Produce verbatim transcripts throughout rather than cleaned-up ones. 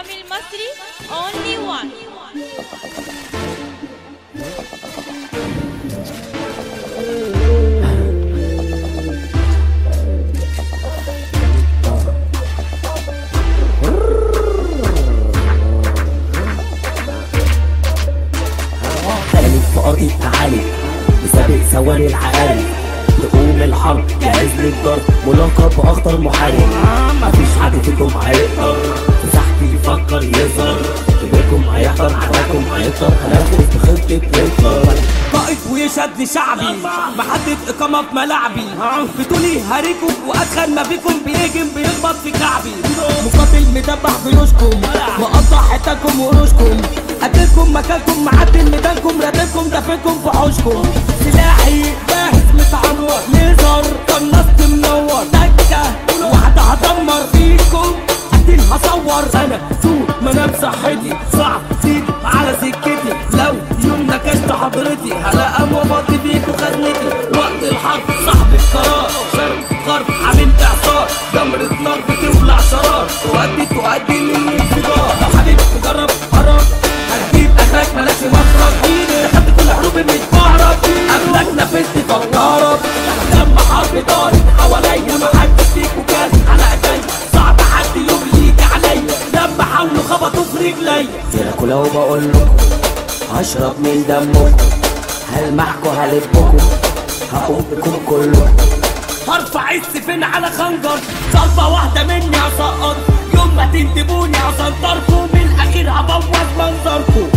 رامي المصري only one. تاني في أرض التعالي بسابق ثواني العقارب تقوم الحرب جاهز للضرب ملقب بأخطر محارب. مفيش حد فيكم هيقدر في ساحتي يفكر يظهر، كبيركم هيحضر عداكم هيكتر، هنفذ بخطة هتلر. قائد ويشد شعبي محدد إقامة في ملاعبي، بتقولي هاريكم وأدخل ما بيكم بيهجم بيخبط في كعبي. مقاتل مدبح جيوشكم مقطع حتاكم وروشكم، قتلكم مكانكم معدل ميدانكم رادبكم دفنكم في حوشكم. سلاحي جاهز متعمر ليزر قنصت منور دكة واحدة هدمر فيكم قتل هصور. أنا سوق منام صحتي صعب سيد على سكتي، لو يوم نكشت حضرتي هلاقى مباطي فيكوا خدمتي. وقت الحرب صاحب القرار شرق غرب عامل إعصار، جمرة نار بتولع شرار تؤدي تؤدي للانفجار. لو حبيب تجرب قرار هتجيب اخرك ملاش مخرج، دخلت كل حروب المتبهرب قبلك نفذت فكرت. لما حرب دارت حواليا محدش فيكوا كان على ايديا، صعب حد يوم يجي عليا لما حاولوا خبطوا في رجليا. جيلكوا لو بقولكوا هشرب من دمكم هلمحكوا هلبكم هقوم بكم كلكم، هرفع السفين على خنجر ضربة واحدة مني هسقط. يوم ما تندبوني هسنطركم من الأخير هبوظ منظركم.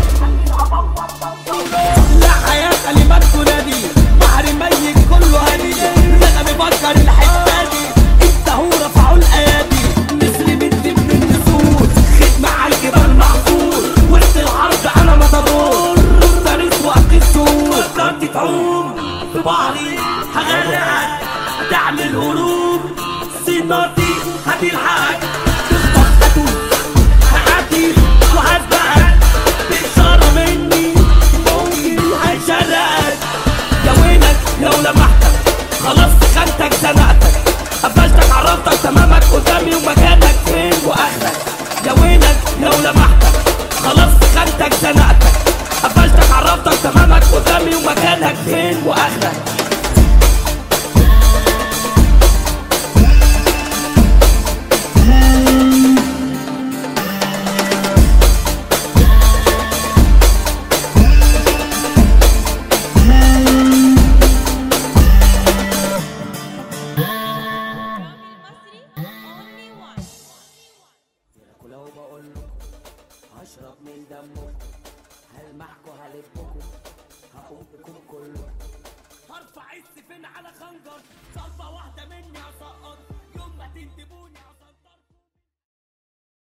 لا حياة كلمات تنادي بحر ميت كله هادي، لغة بفكر الحتة دي انت هو رفعوا الأيادي. نسر بنت من النسور خدمة على الجبال محفور، وسط الحرب أنا مطرور فارس وقت السور. فكرت تعوم في بحري هغرقك تعمل هروب سنارتي هتلحقك تخبط هتوب هعدي وهسبقك بإشارة مني ممكن هيشرقك. يا ويلك لو لمحتك خلاص خانتك زنقتك، قفلتك عرفتك تمامك قدامي ومكانك فين واخرك. يا ويلك لو لمحتك خلاص خانتك زنقتك، قفلتك عرفتك تمامك قدامي ومكانك فين واخرك. لو بقولكوا هشرب من دمكم هلمحكوا هلبكم هقوم بكم كلكم، هرفع السفين على خنجر ضربة واحدة مني هصور.